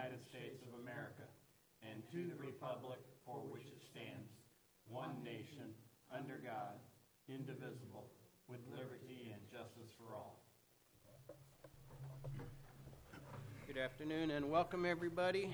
United States of America and to the republic for which it stands, one nation, under God, indivisible, with liberty and justice for all. Good afternoon and welcome everybody.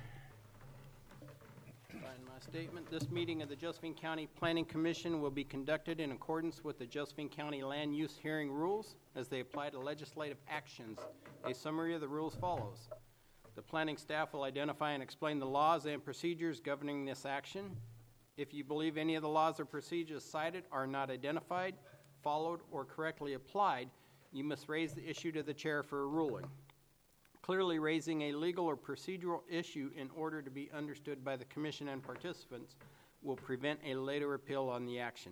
Find my statement. This meeting of the Josephine County Planning Commission will be conducted in accordance with the Josephine County Land Use Hearing Rules as they apply to legislative actions. A summary of the rules follows. The planning staff will identify and explain the laws and procedures governing this action. If you believe any of the laws or procedures cited are not identified, followed, or correctly applied, you must raise the issue to the chair for a ruling. Clearly raising a legal or procedural issue in order to be understood by the commission and participants will prevent a later appeal on the action.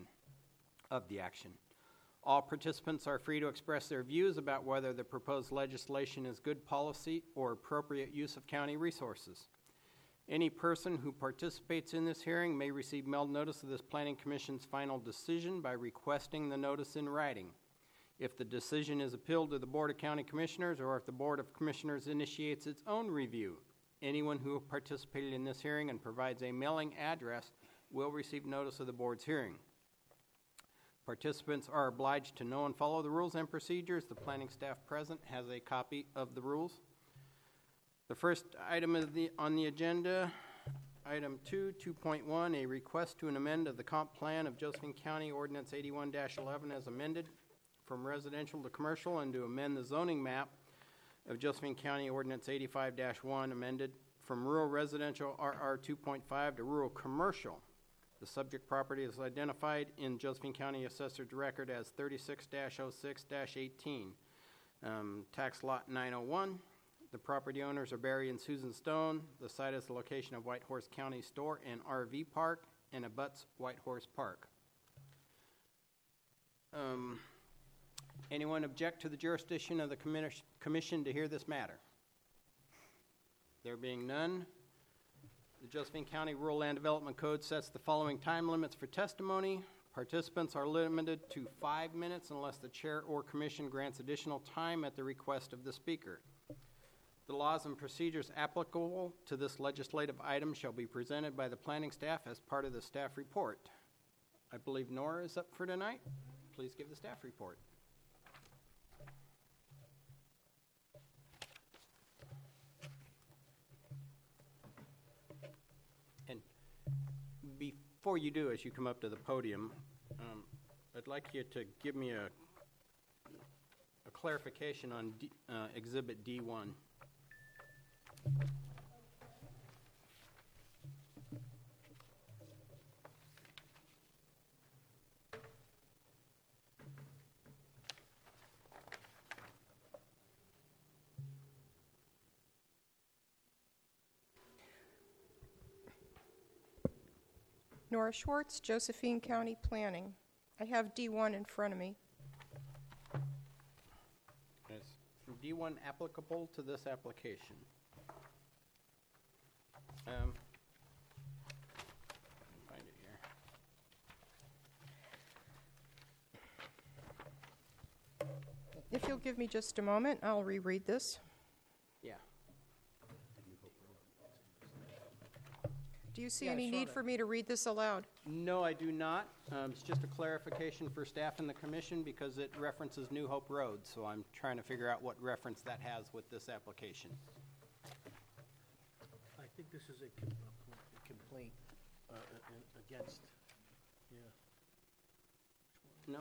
All participants are free to express their views about whether the proposed legislation is good policy or appropriate use of county resources. Any person who participates in this hearing may receive mailed notice of this Planning Commission's final decision by requesting the notice in writing. If the decision is appealed to the Board of County Commissioners or if the Board of Commissioners initiates its own review, anyone who participated in this hearing and provides a mailing address will receive notice of the Board's hearing. Participants are obliged to know and follow the rules and procedures. The planning staff present has a copy of the rules. The first item on the agenda, item 2.1, a request to an amend of the comp plan of Josephine County Ordinance 81-11 as amended from residential to commercial, and to amend the zoning map of Josephine County Ordinance 85-1 amended from rural residential RR 2.5 to rural commercial. The subject property is identified in Josephine County Assessor's Record as 36-06-18, tax lot 901. The property owners are Barry and Susan Stone. The site is the location of Whitehorse County Store and RV Park and abuts Whitehorse Park. Anyone object to the jurisdiction of the commission to hear this matter? There being none, the Josephine County Rural Land Development Code sets the following time limits for testimony. Participants are limited to 5 minutes unless the chair or commission grants additional time at the request of the speaker. The laws and procedures applicable to this legislative item shall be presented by the planning staff as part of the staff report. I believe Nora is up for tonight. Please give the staff report. And before you do, as you come up to the podium, I'd like you to give me a clarification on Exhibit D1. Nora Schwartz, Josephine County Planning. I have D1 in front of me. Is D1 applicable to this application? Find it here. If you'll give me just a moment, I'll reread this. Yeah. Do you see any need for me to read this aloud? No, I do not. It's just a clarification for staff and the commission because it references New Hope Road, so I'm trying to figure out what reference that has with this application. I think this is a complaint against, No.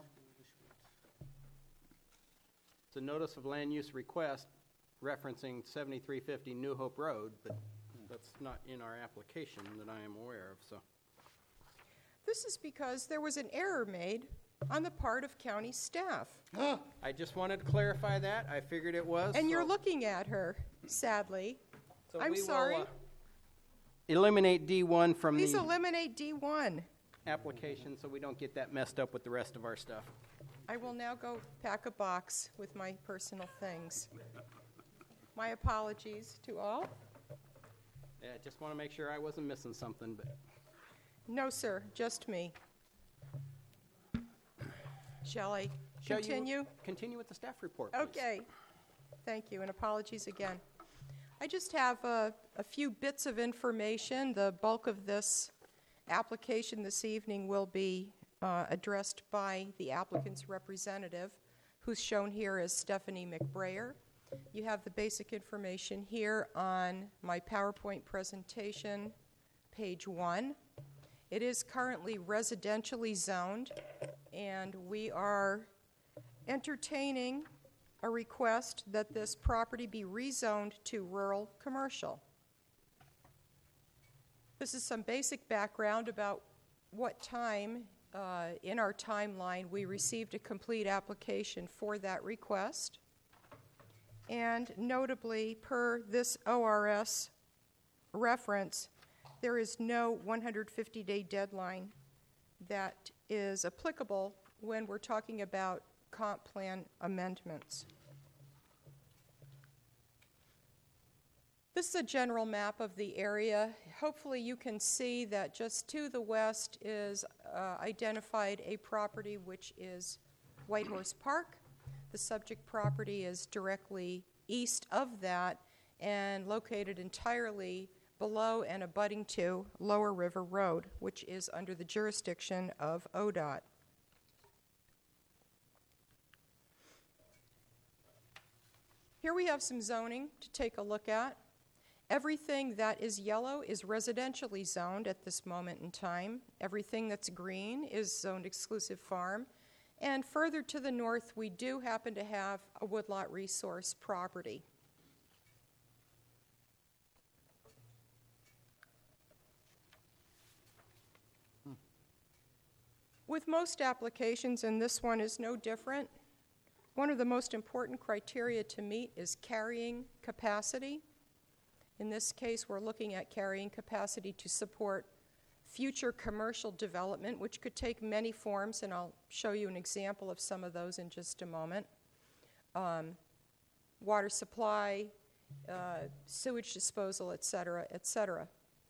It's a notice of land use request referencing 7350 New Hope Road, but that's not in our application that I am aware of. So This is because there was an error made on the part of county staff. I just wanted to clarify that. I figured it was. And you're looking at her, sadly. So I'm we sorry. will, eliminate D1 from Please the eliminate D1. application so we don't get that messed up with the rest of our stuff. I will now go pack a box with my personal things. My apologies to all. Yeah, I just want to make sure I wasn't missing something. But No, sir, just me. Shall I continue? Continue with the staff report, please. Okay. Thank you, and apologies again. I just have a few bits of information. The bulk of this application this evening will be addressed by the applicant's representative, who's shown here as Stephanie McBrayer. You have the basic information here on my PowerPoint presentation, page 1. It is currently residentially zoned, and we are entertaining a request that this property be rezoned to rural commercial. This is some basic background about what time in our timeline we received a complete application for that request. And notably, per this ORS reference, there is no 150-day deadline that is applicable when we're talking about comp plan amendments. This is a general map of the area. Hopefully you can see that just to the west is identified a property which is Whitehorse Park. The subject property is directly east of that and located entirely below and abutting to Lower River Road, which is under the jurisdiction of ODOT. Here we have some zoning to take a look at. Everything that is yellow is residentially zoned at this moment in time. Everything that's green is zoned exclusive farm. And further to the north, we do happen to have a woodlot resource property. With most applications, and this one is no different, one of the most important criteria to meet is carrying capacity. In this case, we're looking at carrying capacity to support future commercial development, which could take many forms, and I'll show you an example of some of those in just a moment. Water supply, sewage disposal, et cetera, et cetera.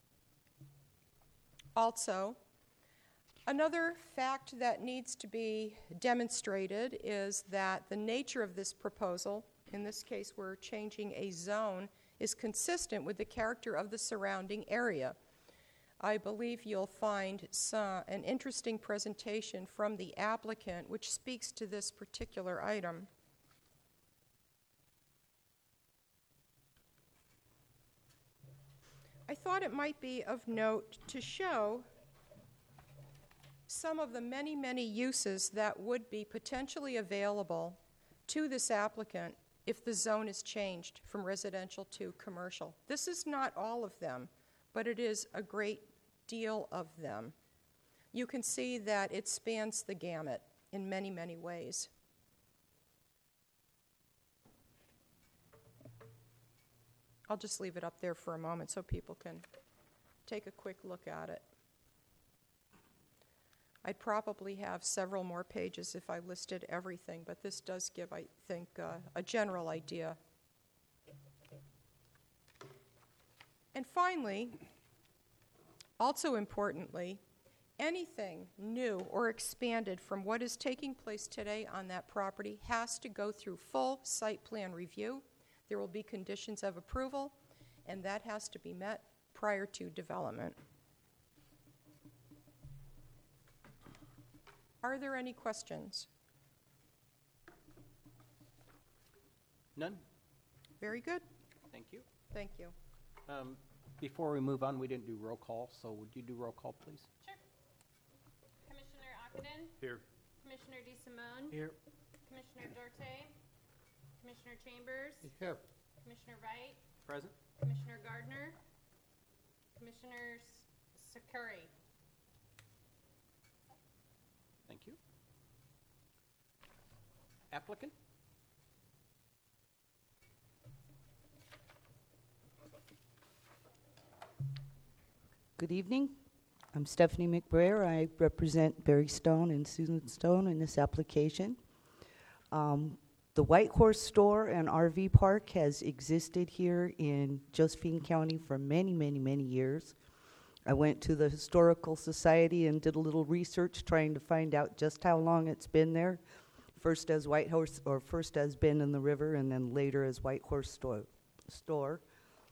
Also, another fact that needs to be demonstrated is that the nature of this proposal, in this case we're changing a zone, is consistent with the character of the surrounding area. I believe you'll find an interesting presentation from the applicant which speaks to this particular item. I thought it might be of note to show some of the many, many uses that would be potentially available to this applicant if the zone is changed from residential to commercial. This is not all of them, but it is a great deal of them. You can see that it spans the gamut in many, many ways. I'll just leave it up there for a moment so people can take a quick look at it. I'd probably have several more pages if I listed everything, but this does give, I think, a general idea. And finally, also importantly, anything new or expanded from what is taking place today on that property has to go through full site plan review. There will be conditions of approval, and that has to be met prior to development. Are there any questions? None? Very good. Thank you. Thank you. Before we move on, we didn't do roll call, so would you do roll call, please? Sure. Commissioner Akadin? Here. Commissioner DeSimone? Here. Commissioner Duarte? Commissioner Chambers? Here. Commissioner Wright? Present. Commissioner Gardner? Commissioner Sakuri? Thank you. Applicant? Good evening. I'm Stephanie McBrayer. I represent Barry Stone and Susan Stone in this application. The White Horse Store and RV Park has existed here in Josephine County for many, many, many years. I went to the Historical Society and did a little research trying to find out just how long it's been there. First as White Horse, or first as Bend in the River, and then later as White Horse Store.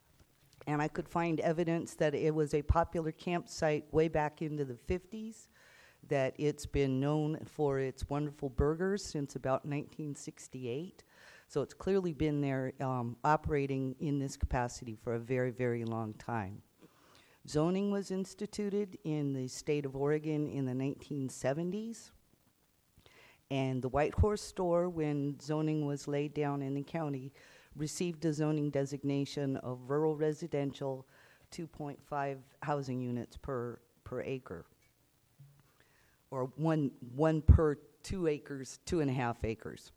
And I could find evidence that it was a popular campsite way back into the 50s, that it's been known for its wonderful burgers since about 1968. So it's clearly been there operating in this capacity for a very, very long time. Zoning was instituted in the state of Oregon in the 1970s. And the White Horse Store, when zoning was laid down in the county, received a zoning designation of rural residential, 2.5 housing units per acre, or one per 2 acres, 2.5 acres.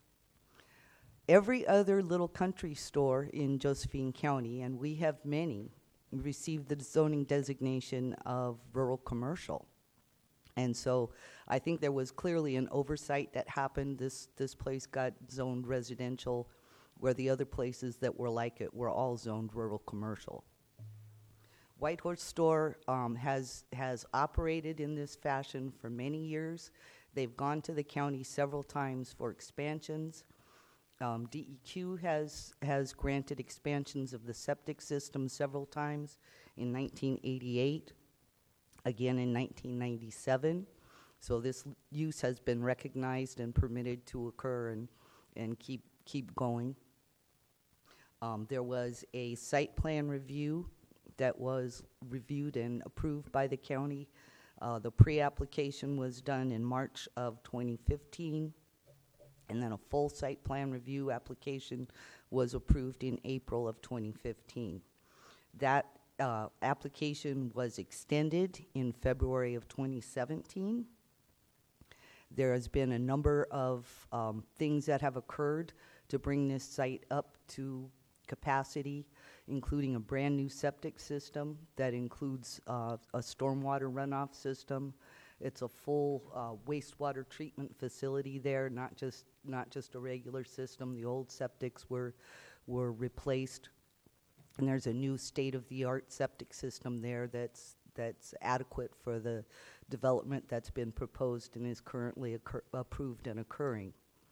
Every other little country store in Josephine County, and we have many, received the zoning designation of rural commercial. And so I think there was clearly an oversight that happened. This place got zoned residential, where the other places that were like it were all zoned rural commercial. White Horse Store has operated in this fashion for many years. They've gone to the county several times for expansions. DEQ has granted expansions of the septic system several times in 1988, again in 1997. So this use has been recognized and permitted to occur and keep going. There was a site plan review that was reviewed and approved by the county. The pre-application was done in March of 2015, and then a full site plan review application was approved in April of 2015. That application was extended in February of 2017. There has been a number of things that have occurred to bring this site up to capacity, including a brand new septic system that includes a stormwater runoff system. It's a full wastewater treatment facility there, not just a regular system. The old septics were replaced, and there's a new state-of-the-art septic system there that's adequate for the development that's been proposed and is currently approved and occurring.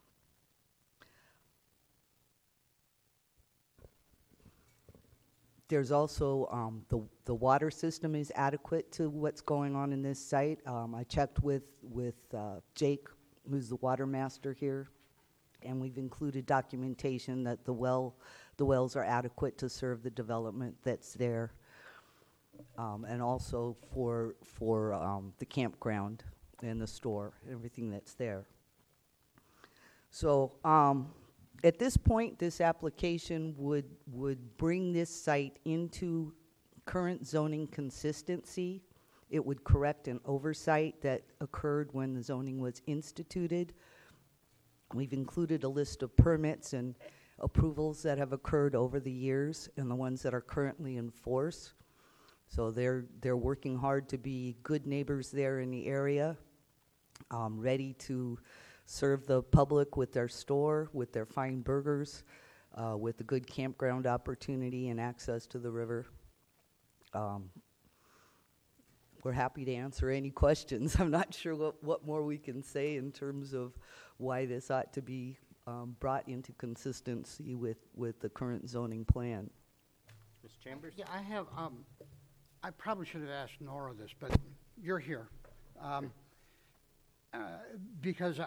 There's also the water system is adequate to what's going on in this site. I checked with Jake, who's the water master here, and we've included documentation that the wells are adequate to serve the development that's there, and also for the campground and the store, everything that's there. So. At this point, this application would bring this site into current zoning consistency. It would correct an oversight that occurred when the zoning was instituted. We've included a list of permits and approvals that have occurred over the years and the ones that are currently in force. So they're working hard to be good neighbors there in the area, ready to serve the public with their store, with their fine burgers, with a good campground opportunity and access to the river. We're happy to answer any questions. I'm not sure what more we can say in terms of why this ought to be brought into consistency with the current zoning plan. Ms. Chambers? Yeah, I have, I probably should have asked Nora this, but you're here. Because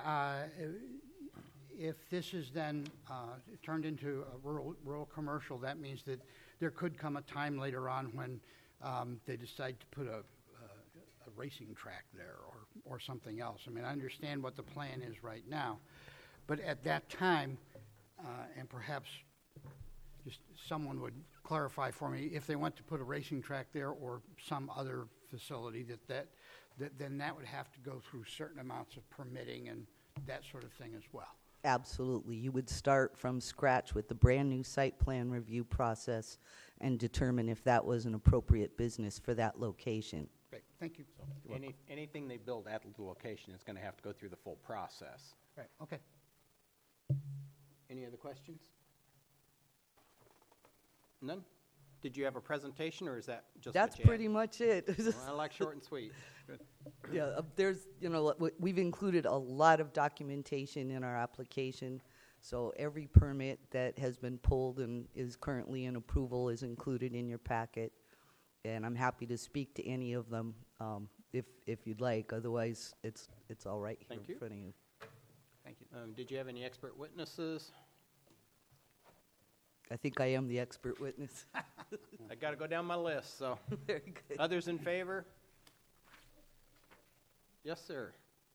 if this is then turned into a rural commercial, that means that there could come a time later on when they decide to put a racing track there or something else. I mean, I understand what the plan is right now, but at that time, and perhaps just someone would clarify for me, if they want to put a racing track there or some other facility then that would have to go through certain amounts of permitting and that sort of thing as well. Absolutely. You would start from scratch with the brand new site plan review process and determine if that was an appropriate business for that location. Great, thank you. Anything they build at the location is going to have to go through the full process. Right, okay. Any other questions? None? Did you have a presentation, or is that just That's what you pretty much it. had? Well, I like short and sweet. Yeah, there's, we've included a lot of documentation in our application. So every permit that has been pulled and is currently in approval is included in your packet. And I'm happy to speak to any of them if you'd like. Otherwise, it's all right here Thank you. in front of you. Thank you. Did you have any expert witnesses? I think I am the expert witness. I got to go down my list, so. Very good. Others in favor? Yes, sir.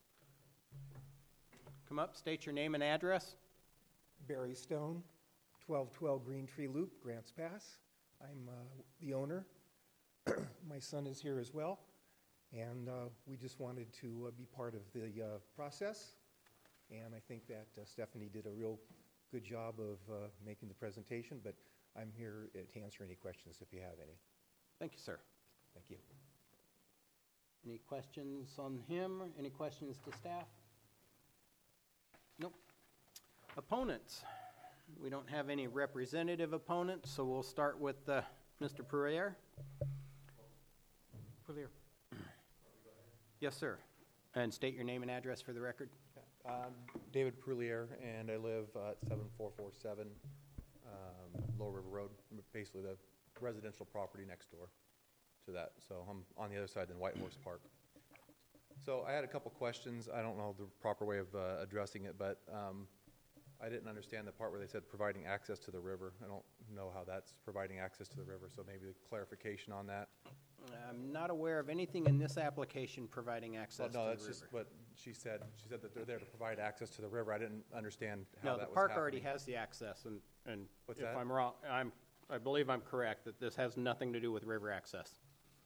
Come up, state your name and address. Barry Stone, 1212 Green Tree Loop, Grants Pass. I'm the owner. My son is here as well, and we just wanted to be part of the process. And I think that Stephanie did a real good job of making the presentation, but I'm here to answer any questions if you have any. Thank you, sir. Thank you. Any questions on him? Any questions to staff? Nope. Opponents? We don't have any representative opponents, so we'll start with Mr. Purrier. Purrier. Yes, sir. And state your name and address for the record. David Prulier, and I live at 7447 Lower River Road, basically the residential property next door to that. So I'm on the other side than White Horse Park. So I had a couple questions. I don't know the proper way of addressing it, but I didn't understand the part where they said providing access to the river. I don't know how that's providing access to the river, so maybe clarification on that. I'm not aware of anything in this application providing access to No, the that's river. just what she said. She said that they're there to provide access to the river. I didn't understand how No, that the was park happening. already has the access, and What's if that? I'm wrong, I believe I'm correct, that this has nothing to do with river access.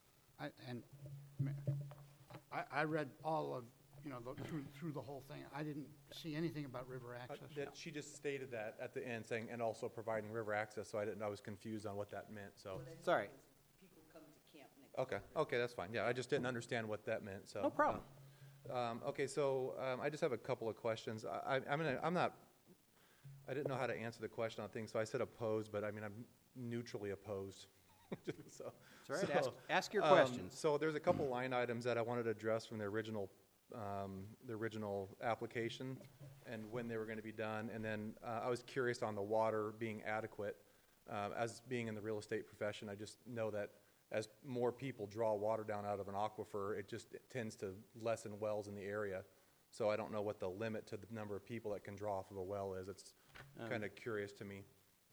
I read all of, through the whole thing. I didn't see anything about river access. That she just stated that at the end, saying, and also providing river access, so I was confused on what that meant, so. Sorry. People come to camp next Okay, that's fine. Yeah, I just didn't understand what that meant, so. No problem. Okay, so I just have a couple of questions. I didn't know how to answer the question on things, so I said opposed, but I'm neutrally opposed. So, It's all right. Ask your questions. So there's a couple line items that I wanted to address from the original application and when they were going to be done. And then I was curious on the water being adequate. As being in the real estate profession, I just know that as more people draw water down out of an aquifer, it tends to lessen wells in the area. So I don't know what the limit to the number of people that can draw off of a well is. It's kind of curious to me.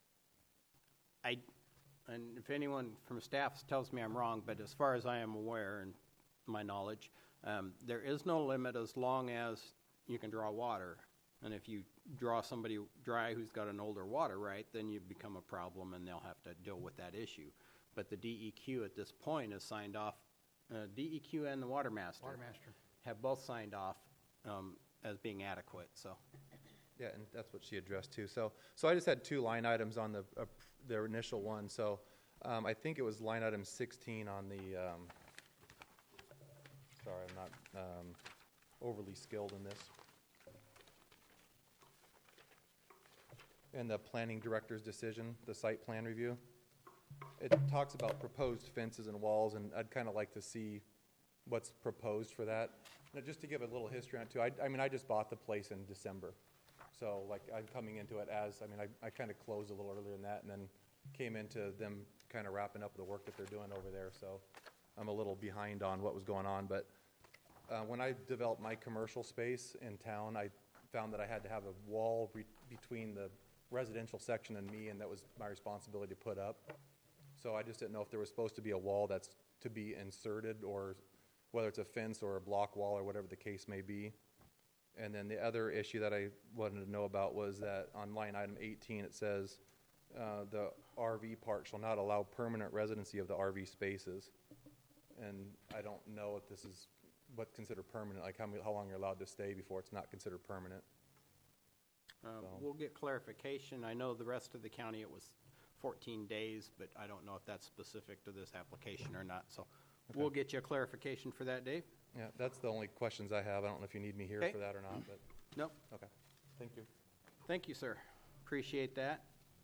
And if anyone from staff tells me I'm wrong, but as far as I am aware and my knowledge, there is no limit as long as you can draw water. And if you draw somebody dry who's got an older water right, then you become a problem and they'll have to deal with that issue. But the DEQ at this point has signed off, DEQ and the Water Master have both signed off as being adequate. So. Yeah, and that's what she addressed too. So I just had two line items on the initial one. So I think it was line item 16 on the. Sorry, I'm not overly skilled in this. And the planning director's decision, the site plan review. It talks about proposed fences and walls, and I'd kind of like to see what's proposed for that. Now, just to give a little history on it too, I just bought the place in December. So, I'm coming into it as, I kind of closed a little earlier than that and then came into them kind of wrapping up the work that they're doing over there. So, I'm a little behind on what was going on. But when I developed my commercial space in town, I found that I had to have a wall between the residential section and me, and that was my responsibility to put up. So, I just didn't know if there was supposed to be a wall that's to be inserted, or whether it's a fence or a block wall or whatever the case may be. And then the other issue that I wanted to know about was that on line item 18 it says the RV park shall not allow permanent residency of the RV spaces. And I don't know if this is what's considered permanent, like how long you're allowed to stay before it's not considered permanent. We'll get clarification. I know the rest of the county it was 14 days, but I don't know if that's specific to this application or not. So we'll get you a clarification for that, Dave. Yeah, that's the only questions I have. I don't know if you need me here Okay. for that or not, but Nope. okay. Thank you. Thank you, sir. Appreciate that.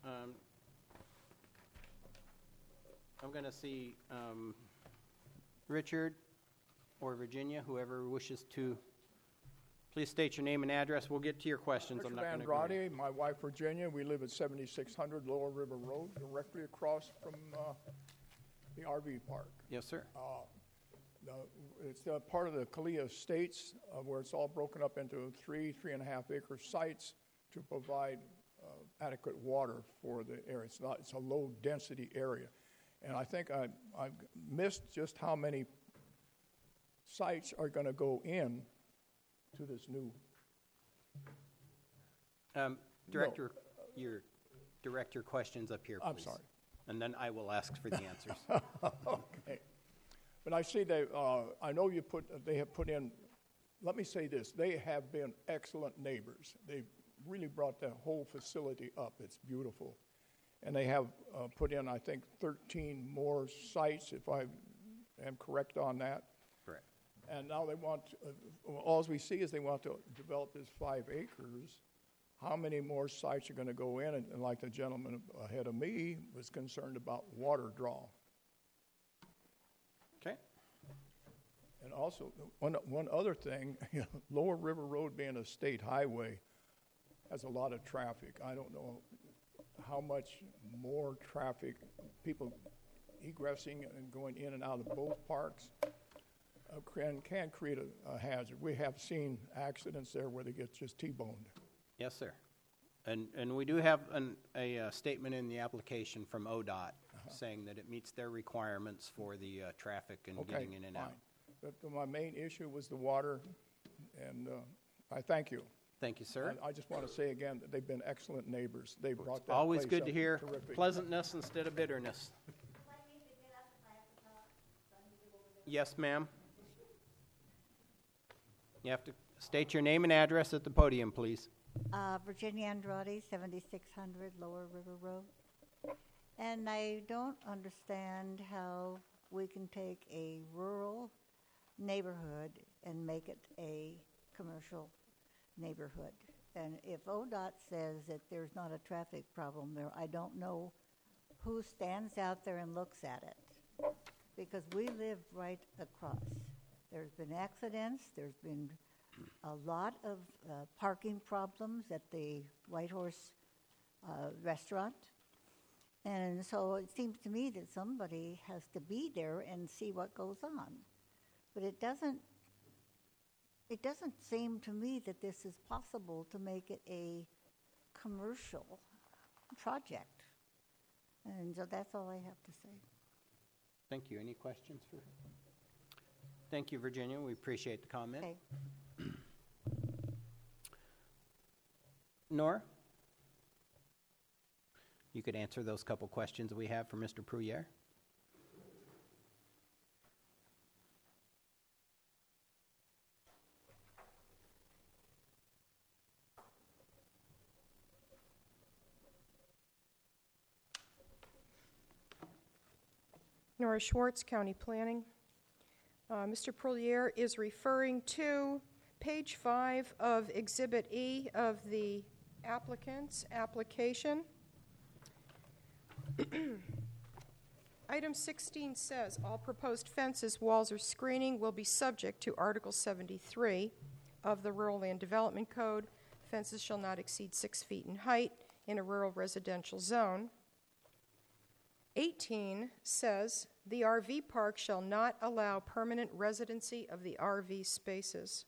I'm going to see Richard or Virginia, whoever wishes to Please state your name and address. We'll get to your questions. I'm Richard not going to ignore you. Andrade, my wife Virginia, we live at 7600 Lower River Road, directly across from the RV park. Yes, sir. It's part of the Kalia Estates, where it's all broken up into 3.5 acre sites to provide adequate water for the area. It's a low density area. And I think I've missed just how many sites are going to go in to this new. Director, direct your questions up here, please. I'm sorry. And then I will ask for the answers. Okay. But I see I know they have put in, let me say this, they have been excellent neighbors. They've really brought the whole facility up. It's beautiful. And they have put in, I think, 13 more sites, if I am correct on that. Correct. And now they want, all we see is they want to develop this 5 acres. How many more sites are going to go in? And like the gentleman ahead of me was concerned about water draw. Okay. And also, one other thing, Lower River Road being a state highway has a lot of traffic. I don't know how much more traffic, people egressing and going in and out of both parks can create a hazard. We have seen accidents there where they get just T-boned. Yes, sir. And we do have a statement in the application from ODOT saying that it meets their requirements for the traffic and getting in and out. But my main issue was the water, and I thank you. Thank you, sir. I just want to say again that they've been excellent neighbors. They brought that Always place good up to hear terrific. pleasantness instead of bitterness. Yes, ma'am. You have to state your name and address at the podium, please. Virginia Andrade, 7600 Lower River Road. And I don't understand how we can take a rural neighborhood and make it a commercial neighborhood. And if ODOT says that there's not a traffic problem there, I don't know who stands out there and looks at it. Because we live right across. There's been accidents, there's been a lot of parking problems at the White Horse restaurant. And so it seems to me that somebody has to be there and see what goes on. But it doesn't seem to me that this is possible to make it a commercial project. And so that's all I have to say. Thank you. Any questions for? Thank you, Virginia. We appreciate the comment. Okay. Nora? You could answer those couple questions that we have for Mr. Pruyere. Nora Schwartz, County Planning. Mr. Pruyere is referring to page 5 of Exhibit E of the applicant's application. Item 16 says, all proposed fences, walls, or screening will be subject to Article 73 of the Rural Land Development Code. Fences shall not exceed 6 feet in height in a rural residential zone. 18 says, the RV park shall not allow permanent residency of the RV spaces.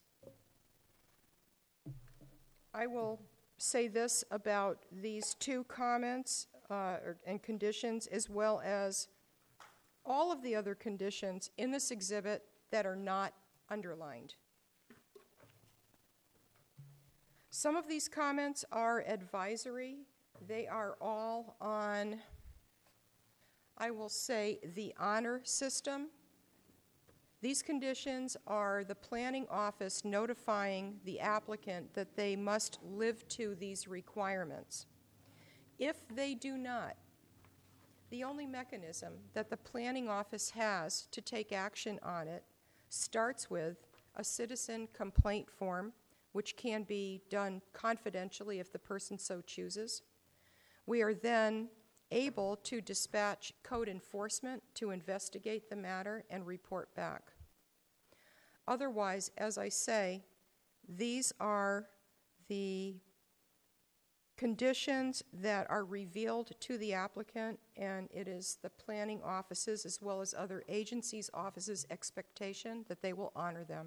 I will say this about these two comments and conditions, as well as all of the other conditions in this exhibit that are not underlined. Some of these comments are advisory. They are all on, I will say, the honor system. These conditions are the planning office notifying the applicant that they must live to these requirements. If they do not, the only mechanism that the planning office has to take action on it starts with a citizen complaint form, which can be done confidentially if the person so chooses. We are then able to dispatch code enforcement to investigate the matter and report back. Otherwise, as I say, These are the conditions that are revealed to the applicant, and it is the planning offices as well as other agencies' offices' expectation that they will honor them.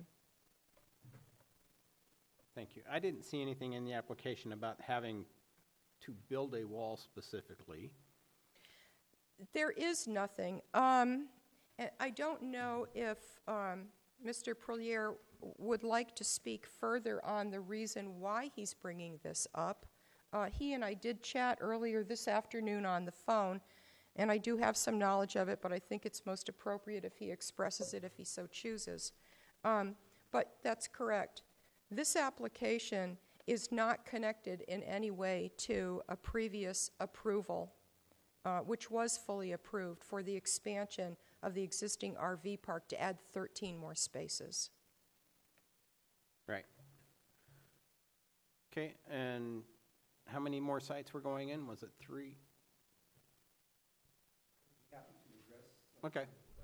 Thank you. I didn't see anything in the application about having to build a wall specifically. There is nothing. And I don't know if Mr. Perlier would like to speak further on the reason why he's bringing this up. He and I did chat earlier this afternoon on the phone, and I do have some knowledge of it, but I think it's most appropriate if he expresses it if he so chooses. But that's correct. This application is not connected in any way to a previous approval, which was fully approved for the expansion of the existing RV park to add 13 more spaces. Right. Okay, and how many more sites were going in? Was it 3? Okay.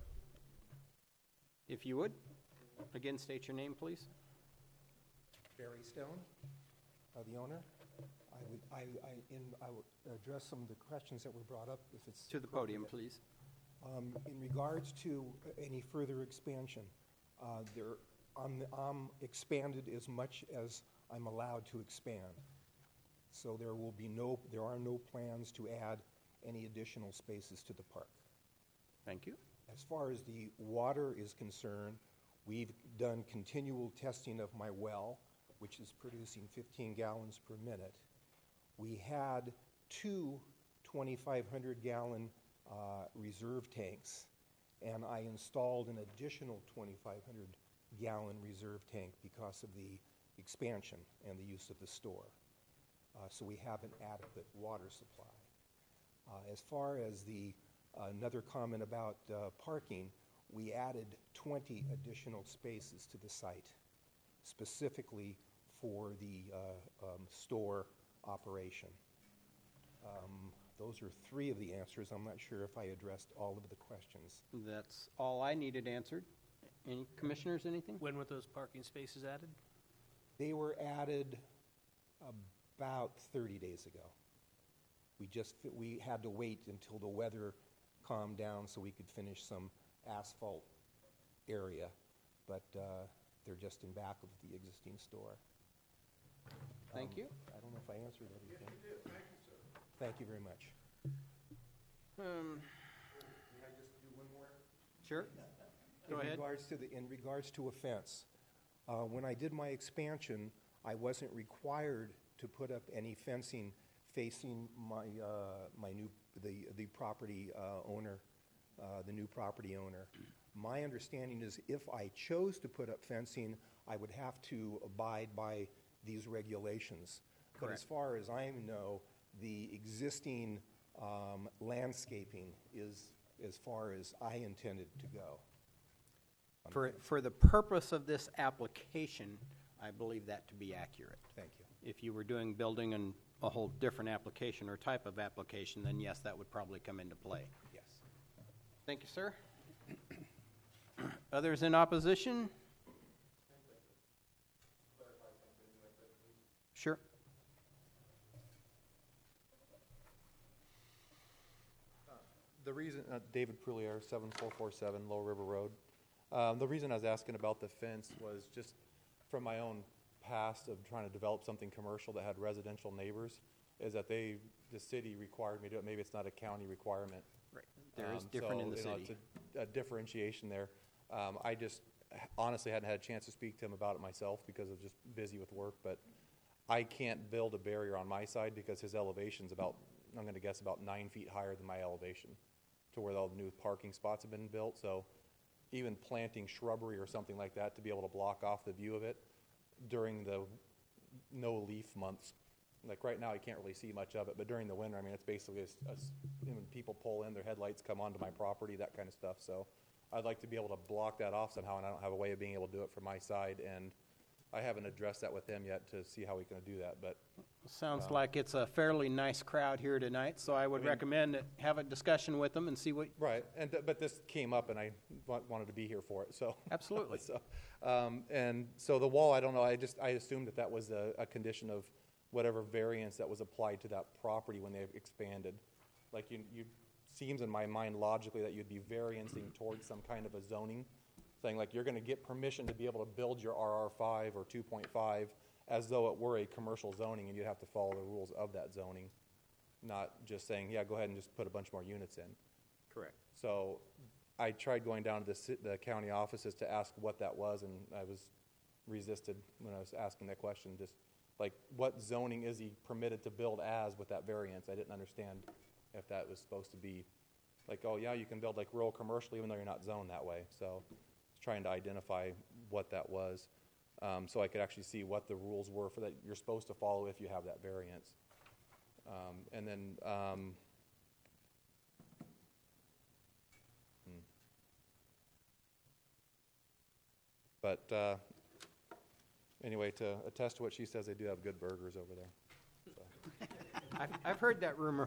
If you would, again, state your name, please. Barry Stone, the owner. I will address some of the questions that were brought up, if it's To the podium, please. In regards to any further expansion, I'm expanded as much as I'm allowed to expand. So there are no plans to add any additional spaces to the park. Thank you. As far as the water is concerned, we've done continual testing of my well, which is producing 15 gallons per minute. We had 2 2,500-gallon reserve tanks, and I installed an additional 2,500-gallon reserve tank because of the expansion and the use of the store. So we have an adequate water supply. As far as another comment about parking, we added 20 additional spaces to the site, specifically for the store operation. Those are 3 of the answers. I'm not sure if I addressed all of the questions. That's all I needed answered. Any commissioners, anything? When were those parking spaces added? They were added about 30 days ago. We had to wait until the weather calmed down so we could finish some asphalt area, but they're just in back of the existing store. Thank you. I don't know if I answered everything. Yes, you did. Thank you, sir. Thank you very much. Can I just do one more? Sure. Go ahead. In regards to a fence, when I did my expansion, I wasn't required to put up any fencing facing the property owner, the new property owner. My understanding is if I chose to put up fencing, I would have to abide by these regulations. But Correct. as far as I know, the existing landscaping is as far as I intended to go. For the purpose of this application, I believe that to be accurate. Thank you. If you were building in a whole different application or type of application, then yes, that would probably come into play. Yes. Thank you, sir. Others in opposition? Sure. The reason, David Prulier, 7447 Lower River Road. The reason I was asking about the fence was just from my own past of trying to develop something commercial that had residential neighbors, is that the city required me to do it. Maybe it's not a county requirement. Right. There is different in the city. It's a differentiation there. I just honestly hadn't had a chance to speak to him about it myself because of just busy with work, but I can't build a barrier on my side because his elevation's about, I'm going to guess, about 9 feet higher than my elevation to where all the new parking spots have been built. So even planting shrubbery or something like that to be able to block off the view of it during the no leaf months. Like right now, you can't really see much of it, but during the winter, I mean, it's basically when people pull in, their headlights come onto my property, that kind of stuff. So I'd like to be able to block that off somehow, and I don't have a way of being able to do it from my side and I haven't addressed that with him yet to see how we can do that, but Sounds like it's a fairly nice crowd here tonight, so I would recommend that have a discussion with them and see what. right. But this came up, and I wanted to be here for it. So Absolutely. and so the wall, I don't know. I assumed that was a condition of whatever variance that was applied to that property when they expanded. Like you seems in my mind logically that you'd be variancing towards some kind of a zoning thing, like you're going to get permission to be able to build your RR5 or 2.5 as though it were a commercial zoning, and you'd have to follow the rules of that zoning, not just saying, yeah, go ahead and just put a bunch more units in. Correct. So I tried going down to the county offices to ask what that was, and I was resisted when I was asking that question. Just like, what zoning is he permitted to build as with that variance? I didn't understand if that was supposed to be like, oh yeah, you can build like rural commercial even though you're not zoned that way. So I was trying to identify what that was, so I could actually see what the rules were for that you're supposed to follow if you have that variance. And then But anyway, to attest to what she says, they do have good burgers over there. So. I've heard that rumor.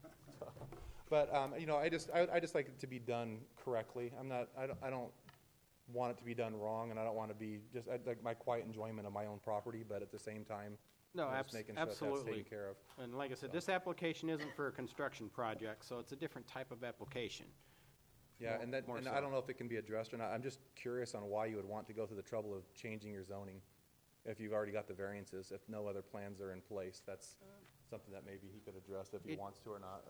But I just like it to be done correctly. I don't want it to be done wrong, and I don't want to be just like my quiet enjoyment of my own property. But at the same time, No, just making sure absolutely. that's taken care of. And like I said, this application isn't for a construction project, so it's a different type of application. Yeah, More- and more so. I don't know if it can be addressed or not. I'm just curious on why you would want to go through the trouble of changing your zoning if you've already got the variances, if no other plans are in place. That's something that maybe he could address if he wants to or not.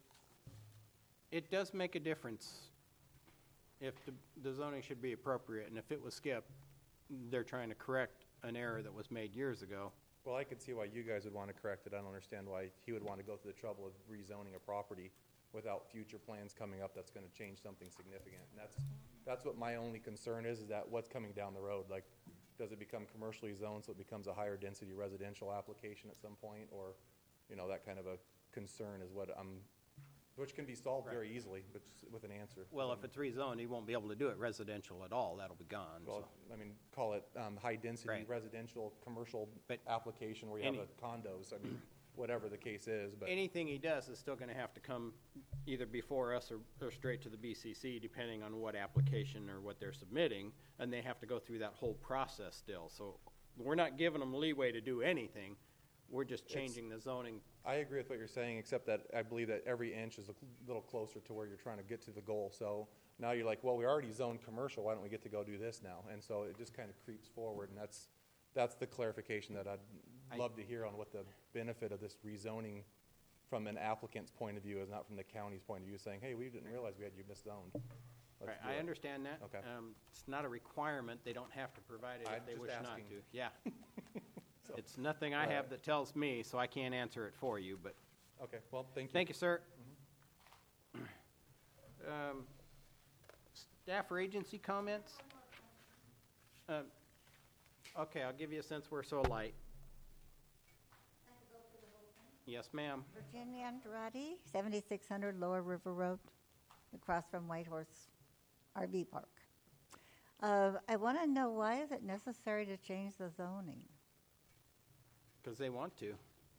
It does make a difference if the zoning should be appropriate, and if it was skipped, they're trying to correct an error that was made years ago. Well, I could see why you guys would want to correct it. I don't understand why he would want to go through the trouble of rezoning a property without future plans coming up that's going to change something significant. And that's what my only concern is that what's coming down the road. Like, does it become commercially zoned so it becomes a higher density residential application at some point? Or, that kind of a concern is what which can be solved very easily with an answer. Well, if it's rezoned, he won't be able to do it residential at all. That'll be gone. Well, so. Call it high-density Right. residential commercial But application where you have condos. Whatever the case is. But anything he does is still going to have to come either before us or straight to the BCC, depending on what application or what they're submitting, and they have to go through that whole process still. So we're not giving them leeway to do anything. We're just changing the zoning. I agree with what you're saying, except that I believe that every inch is a little closer to where you're trying to get to the goal. So now you're like, well, we already zoned commercial. Why don't we get to go do this now? And so it just kind of creeps forward, and that's the clarification that I'd love to hear on what the benefit of this rezoning from an applicant's point of view is, not from the county's point of view, saying, hey, we didn't realize we had you miszoned. Right, I understand that. Okay. It's not a requirement. They don't have to provide it I'm if they just wish asking. not to. Yeah. It's nothing I have that tells me, so I can't answer it for you. But Okay, well, thank you. thank you, sir. Staff or agency comments? Okay, I'll give you a sense we're so light. Yes, ma'am. Virginia Andrade, 7600 Lower River Road, across from Whitehorse RV Park. I want to know, why is it necessary to change the zoning? Because they want to.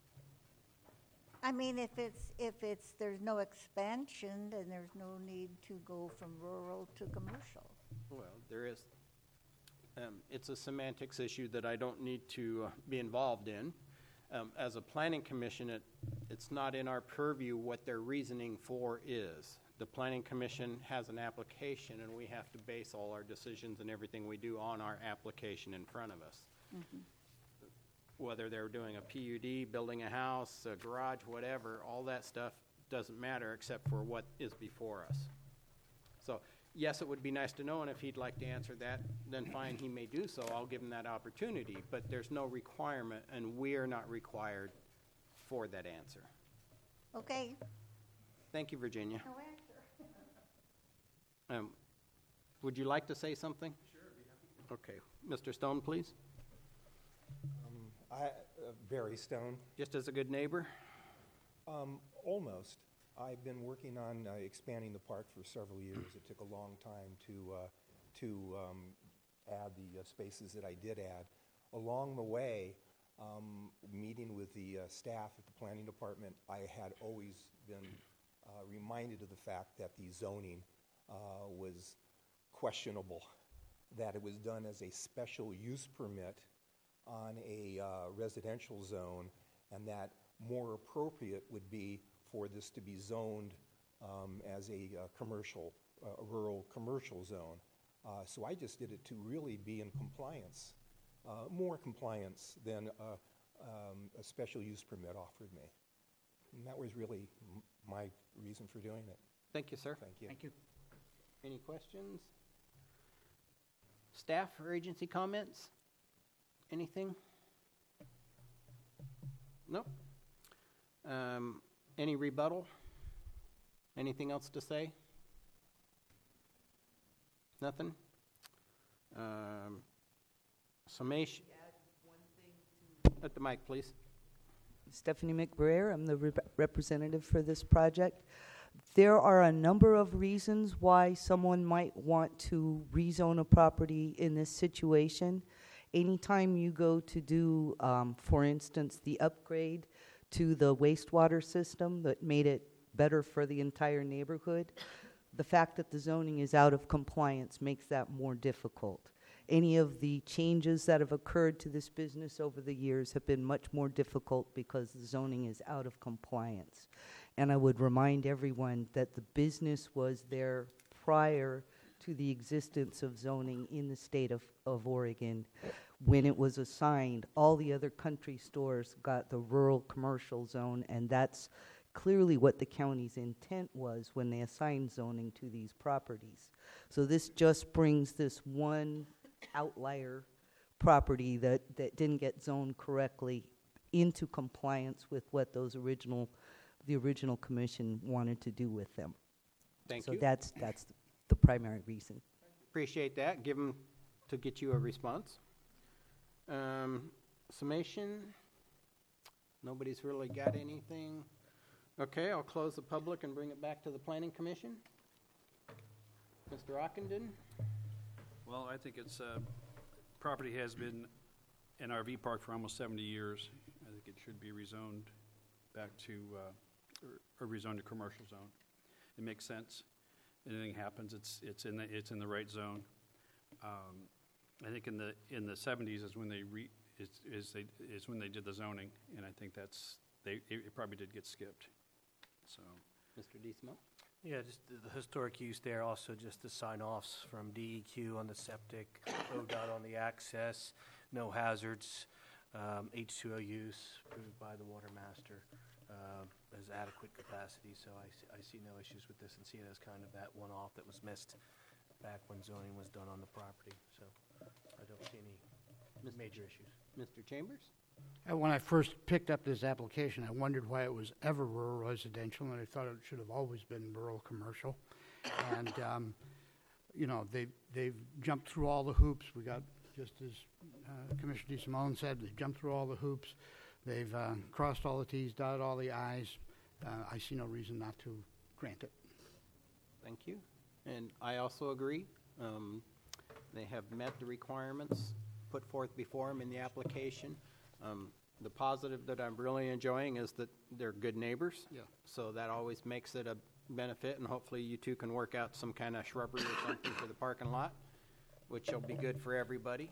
I mean, if there's no expansion, then there's no need to go from rural to commercial. Well, there is. It's a semantics issue that I don't need to be involved in. As a planning commission, it's not in our purview what their reasoning for is. The planning commission has an application, and we have to base all our decisions and everything we do on our application in front of us. Mm-hmm. Whether they're doing a PUD, building a house, a garage, whatever, all that stuff doesn't matter except for what is before us. So, yes, it would be nice to know, and if he'd like to answer that, then fine, he may do so. I'll give him that opportunity, but there's no requirement, and we're not required for that answer. Okay. Thank you, Virginia. No answer. Would you like to say something? Sure, I'd be happy to. Okay. Mr. Stone, please. Barry Stone. Just as a good neighbor? Almost. I've been working on expanding the park for several years. It took a long time to add the spaces that I did add. along the way, meeting with the staff at the planning department, I had always been reminded of the fact that the zoning was questionable, that it was done as a special use permit on a residential zone, and that more appropriate would be for this to be zoned as a commercial, rural commercial zone. So I just did it to really be in compliance, more compliance than a special use permit offered me. And that was really my reason for doing it. Thank you, sir. Thank you. Thank you. Any questions? Staff or agency comments? Anything? Nope. Any rebuttal? Anything else to say? Nothing? Summation? At the mic, please. Stephanie McBrayer, I'm the representative for this project. There are a number of reasons why someone might want to rezone a property in this situation. Anytime you go to do, for instance, the upgrade to the wastewater system that made it better for the entire neighborhood, the fact that the zoning is out of compliance makes that more difficult. Any of the changes that have occurred to this business over the years have been much more difficult because the zoning is out of compliance. And I would remind everyone that the business was there prior to the existence of zoning in the state of Oregon. When it was assigned, all the other country stores got the rural commercial zone, and that's clearly what the county's intent was when they assigned zoning to these properties. So this just brings this one outlier property that didn't get zoned correctly into compliance with what the original commission wanted to do with them. Thank so you. that's the primary reason. Appreciate that. Give them to get you a response. Summation? Nobody's really got anything. Okay, I'll close the public and bring it back to the Planning Commission. Mr. Ockenden? Well, I think it's property has been an RV park for almost 70 years. I think it should be rezoned back to or rezoned to commercial zone. It makes sense. Anything happens, it's in the right zone. I think in the 70s is when they did the zoning, and I think it probably did get skipped. So, Mr. DeSimo? Yeah, just the historic use there, also just the sign-offs from DEQ on the septic, ODOT on the access, no hazards, H2O use approved by the water master, has adequate capacity, so I see no issues with this and see it as kind of that one-off that was missed back when zoning was done on the property, so I don't see any major issues. Mr. Chambers? When I first picked up this application, I wondered why it was ever rural residential, and I thought it should have always been rural commercial. And, they've jumped through all the hoops. We got, just as Commissioner DeSimone said, they've jumped through all the hoops. They've crossed all the T's, dotted all the I's. I see no reason not to grant it. Thank you. And I also agree. They have met the requirements put forth before them in the application. The positive that I'm really enjoying is that they're good neighbors. Yeah. So that always makes it a benefit, and hopefully you two can work out some kind of shrubbery or something for the parking lot, which will be good for everybody.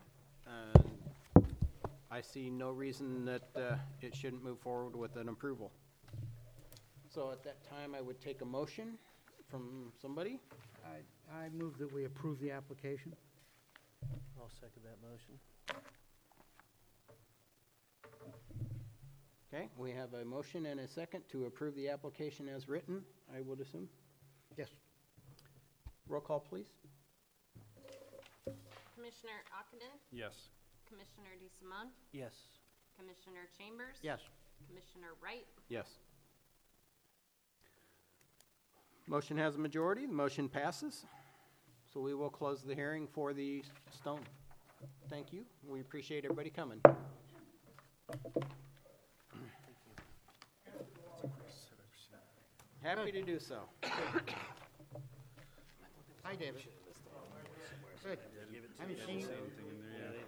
I see no reason that it shouldn't move forward with an approval. So at that time, I would take a motion from somebody. I move that we approve the application. I'll second that motion. Okay, we have a motion and a second to approve the application as written, I would assume. Yes. Roll call, please. Commissioner Ockenden? yes. Commissioner DeSimone? Yes. Commissioner Chambers? Yes. Commissioner Wright? Yes. Motion has a majority. The motion passes. So we will close the hearing for the stone. Thank you. We appreciate everybody coming. Happy to do so. Hi, David. Good. I haven't seen you. Anything in there yet?